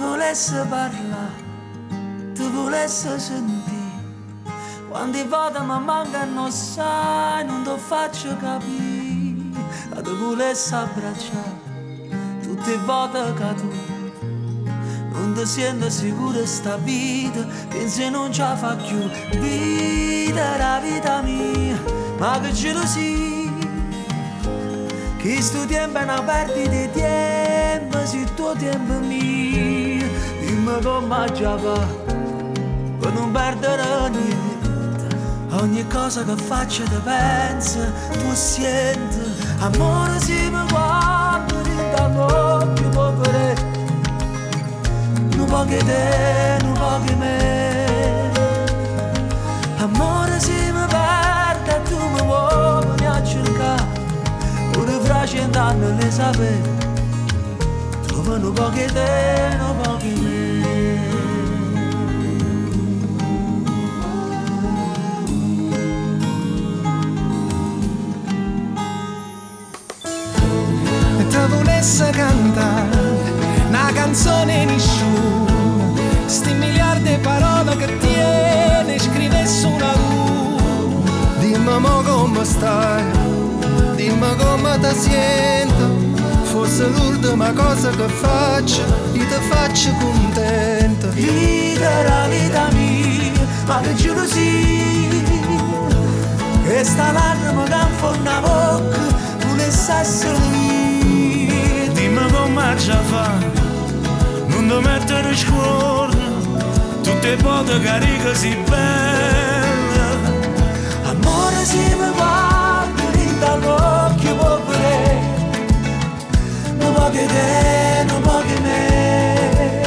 volesse parlare, ti volesse sentire. Quando i voti mi mancano sai, non ti faccio capire. Ma ti volesse abbracciare, tutte le volte che tu non ti senti sicuro sta vita, pensi non ce la fa più. Vita è la vita mia, ma che gelosia, che sto tempo è una perdita di tempo, se il tuo tempo è mio. Dimmi come già va, per non perdere niente. Ogni cosa che faccio ti penso, tu senti. Amore se mi guardi dall'occhio povero, non pochi te, non pochi me. Amore se mi perde e tu mi vuoi a cercare, pure fra 100 anni le sapere, trovo non pochi te, non pochi me. E te volesse cantare una canzone nessuno, sti miliardi di parole che tiene, scrivesse una tu. Dimmi mo come stai, dimmi come ti senti, forse l'ultima cosa che faccio, io ti faccio contento. Vita è la vita mia, ma che gelosia, che sta lacrima che infonda la bocca, volesse essere mia. Dimmi come ci fa, non ti mettere scorno, tutte le volte cariche si belle. Amore se mi guardi dall'occhio povero, non pochi te, non pochi me.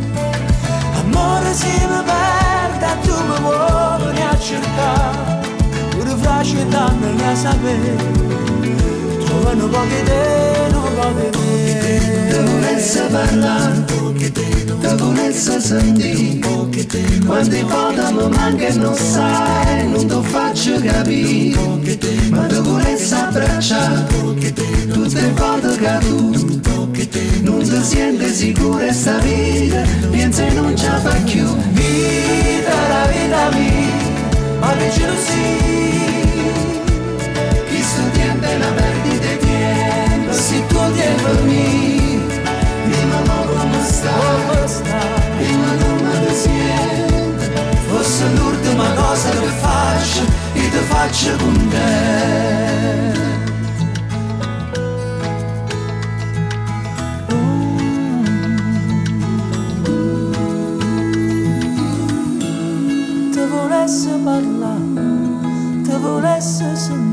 Amore se mi perde e tu mi vuoi a cercare, pure fra 100 anni la sapere, trovano pochi te, non pochi me. Te volesse parlare, te volesse sentire, quante volte mi manca e non sai, non ti faccio capire, ma te volesse abbracciare, tutte le volte che tu non ti senti sicura e sta vita, pensi non ce la fa più. Vita è la vita mia, ma che gelosia, Chi sto tempo è una perdita di tempo, se il tuo tempo è mio, dimmi mo come stai, dimmi come ti senti, forse l'ultima cosa che faccio, io ti faccio con te. Te volesse parlare, te volesse sentire,